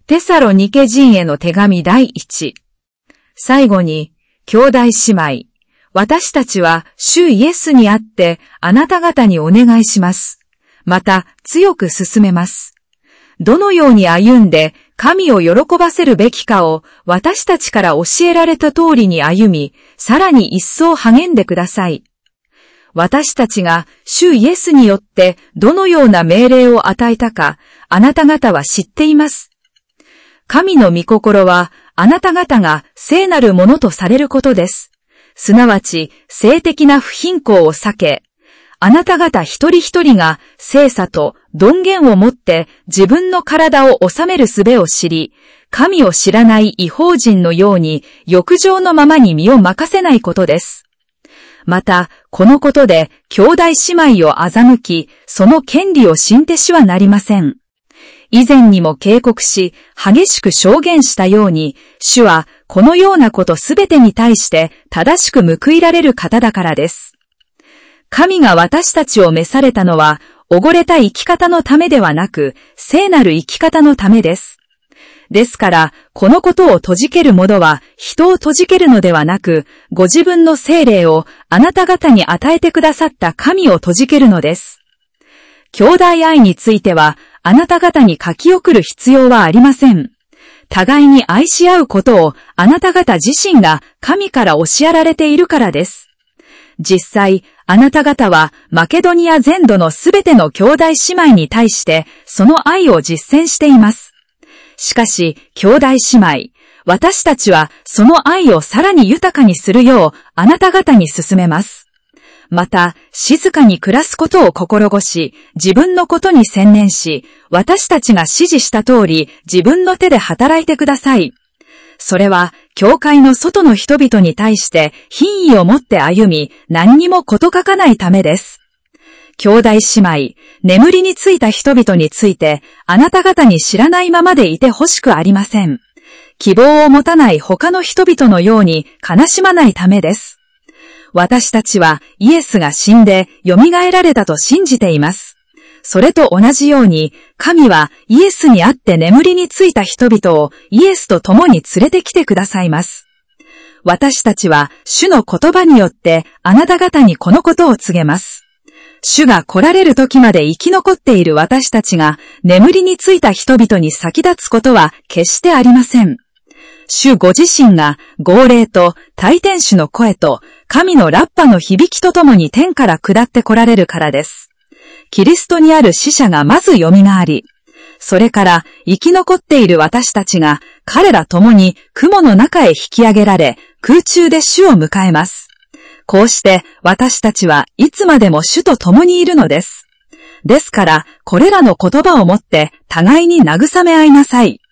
テサロニケ人への手紙第1。最後に、兄弟姉妹、私たちは主イエスにあってあなた方にお願いします。また強く進めます。どのように歩んで神を喜ばせるべきかを私たちから教えられた通りに歩み、さらに一層励んでください。私たちが主イエスによってどのような命令を与えたか、あなた方は知っています。神の御心は、あなた方が聖なるものとされることです。すなわち、性的な不貧困を避け、あなた方一人一人が聖さと尊厳をもって自分の体を治める術を知り、神を知らない異邦人のように欲情のままに身を任せないことです。また、このことで兄弟姉妹を欺き、その権利を侵ってしはなりません。以前にも警告し、激しく証言したように、主はこのようなことすべてに対して正しく報いられる方だからです。神が私たちを召されたのは、汚れた生き方のためではなく、聖なる生き方のためです。ですから、このことを閉じける者は、人を閉じけるのではなく、ご自分の聖霊をあなた方に与えてくださった神を閉じけるのです。兄弟愛については、あなた方に書き送る必要はありません。互いに愛し合うことをあなた方自身が神から教えられているからです。実際、あなた方はマケドニア全土のすべての兄弟姉妹に対してその愛を実践しています。しかし、兄弟姉妹、私たちはその愛をさらに豊かにするようあなた方に勧めます。また、静かに暮らすことを心ごし、自分のことに専念し、私たちが指示した通り、自分の手で働いてください。それは、教会の外の人々に対して、品位を持って歩み、何にもこと書かないためです。兄弟姉妹、眠りについた人々について、あなた方に知らないままでいてほしくありません。希望を持たない他の人々のように悲しまないためです。私たちはイエスが死んで蘇られたと信じています。それと同じように、神はイエスにあって眠りについた人々をイエスと共に連れてきてくださいます。私たちは主の言葉によってあなた方にこのことを告げます。主が来られる時まで生き残っている私たちが眠りについた人々に先立つことは決してありません。主ご自身が号令と大天使の声と神のラッパの響きとともに天から下って来られるからです。キリストにある死者がまず蘇り、それから生き残っている私たちが彼ら共に雲の中へ引き上げられ、空中で主を迎えます。こうして私たちはいつまでも主と共にいるのです。ですから、これらの言葉をもって互いに慰め合いなさい。